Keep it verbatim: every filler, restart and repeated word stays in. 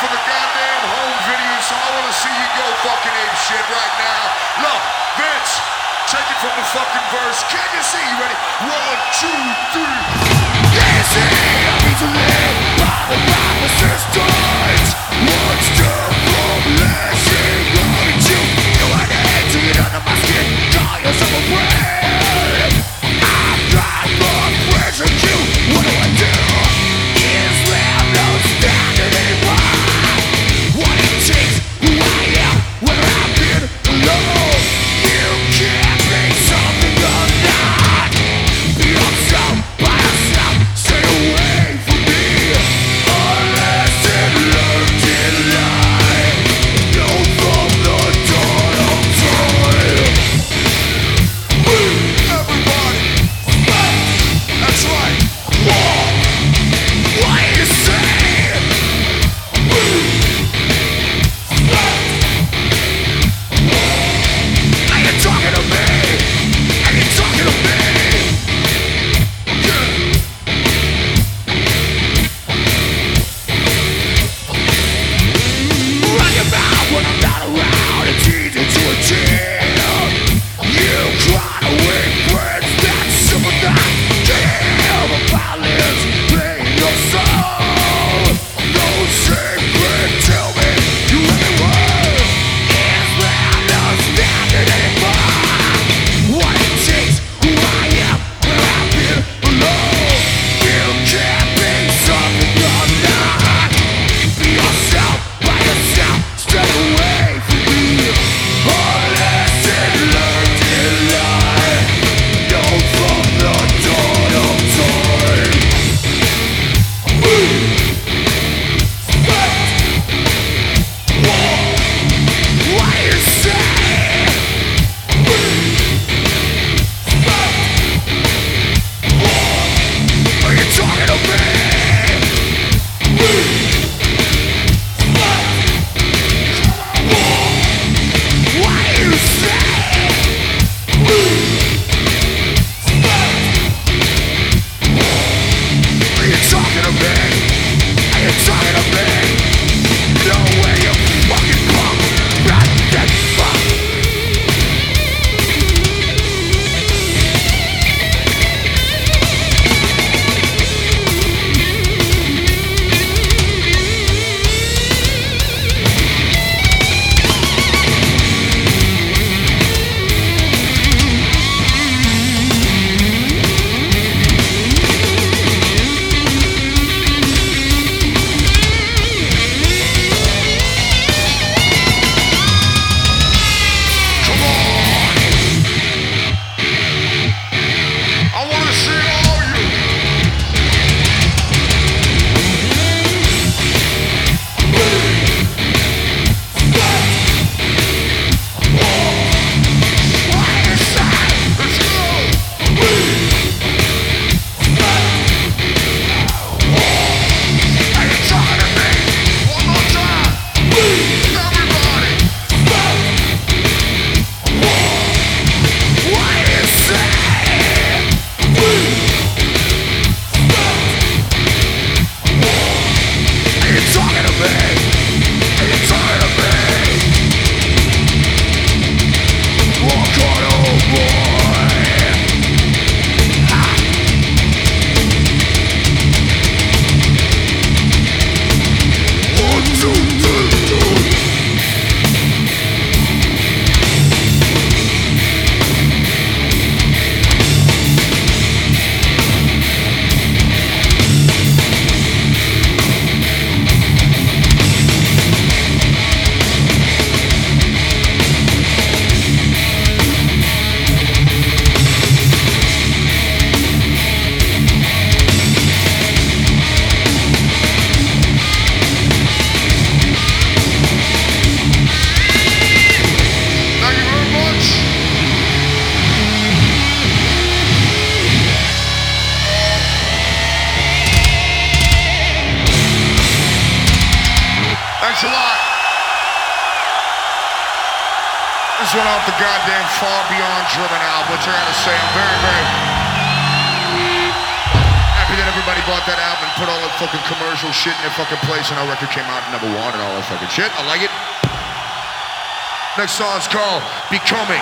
for the goddamn home video, so I wanna see you go fucking ape shit right now. Look, Vince, take it from the fucking verse. Can you see? You ready? One, two, three. Can you see? I need to live by the by resistance. One step from lashing on you. You want it to get under my skin. Call yourself a friend. I'm trying for friends with you. What do I do? Is there no standard anymore? What it takes, who I am, where I've been alone. You can't be something you're not. Be yourself, by yourself, stay away from me. Unless it learned in life. Go from the dawn of time. Everybody, that's right. Whoa. What do you say? Are you talking to me? Are you talking to me? Yeah. Run your mouth when I'm not around. It's easy to achieve. You cry to weak friends that sympathize. Damn, the violence playing your soul. No secret, tell me you really were. Is there no standard anymore? What it takes, who I am, where I've been alone. You can't be something you're not. Be yourself, by yourself, stay away from me. Unless it learned in life. Go from the dawn of time. What do you say? Are you talking to me? What do you say? Are you talking to me? Are you talking to me? No way, you fucking punk, rat that fuck. Come on! I wanna see all you. What do you say? Let's go! Are you talking to me? One more time! Everybody! What do you say? Are you talking to me? Are you talking to me? Walk on, oh boy. Ah. One, two, three, two. Thank you very much. Thanks a lot. This went off the goddamn Far Beyond German album, which I gotta say, I'm very, very happy that everybody everybody bought that album and put all that fucking commercial shit in their fucking place, and our record came out number one and all that fucking shit. I like it. Next song's called Becoming.